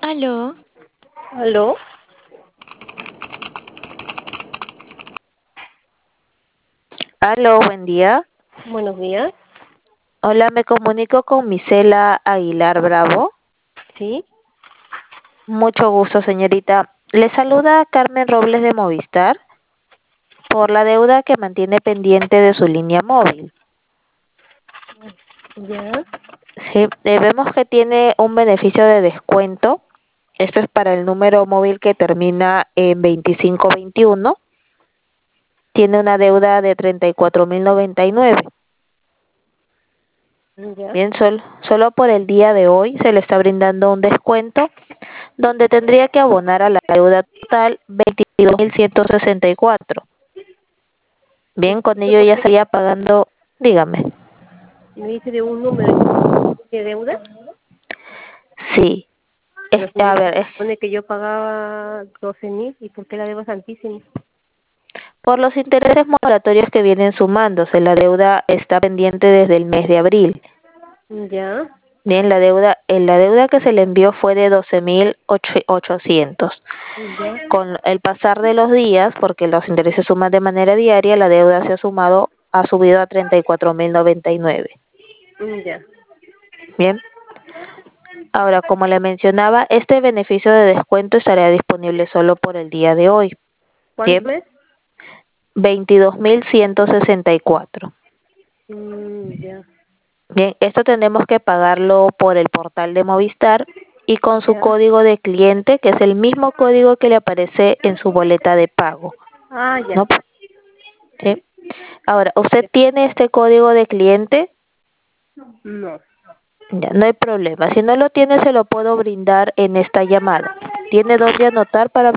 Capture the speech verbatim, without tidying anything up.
Aló. ¿Aló? Aló, buen día. Buenos días. Hola, me comunico con Misela Aguilar Bravo. ¿Sí? Mucho gusto, señorita. Le saluda Carmen Robles de Movistar por la deuda que mantiene pendiente de su línea móvil. ¿Ya? Sí, eh, vemos que tiene un beneficio de descuento. Esto es para el número móvil que termina en veinticinco veintiuno. Tiene una deuda de treinta y cuatro mil noventa y nueve. ¿Ya? Bien, sol, solo por el día de hoy se le está brindando un descuento donde tendría que abonar a la deuda total veintidós mil ciento sesenta y cuatro. Bien, con ello ya estaría pagando, dígame. Me dice de un número de deuda, Sí, es, pero si a me ver, es supone que yo pagaba doce mil, ¿y por qué la deuda es altísima? por los intereses moratorios que vienen sumándose. La deuda está pendiente desde el mes de abril. ¿Ya? Bien, la deuda, eh, la deuda que se le envió fue de doce mil ochocientos. ¿Ya? Con el pasar de los días, porque los intereses suman de manera diaria, la deuda se ha sumado, ha subido a treinta y cuatro mil noventa y nueve. ¿Ya? Bien. Ahora, como le mencionaba, este beneficio de descuento estará disponible solo por el día de hoy. ¿Cuánto Bien. es? veintidós mil ciento sesenta y cuatro. Mm, ya. Bien, esto tenemos que pagarlo por el portal de Movistar y con su ¿Ya? código de cliente, que es el mismo código que le aparece en su boleta de pago. Ah, ya. ¿No? ¿Sí? Ahora, ¿usted tiene este código de cliente? No. Ya, no hay problema. Si no lo tiene, se lo puedo brindar en esta llamada. ¿Tiene dónde anotar para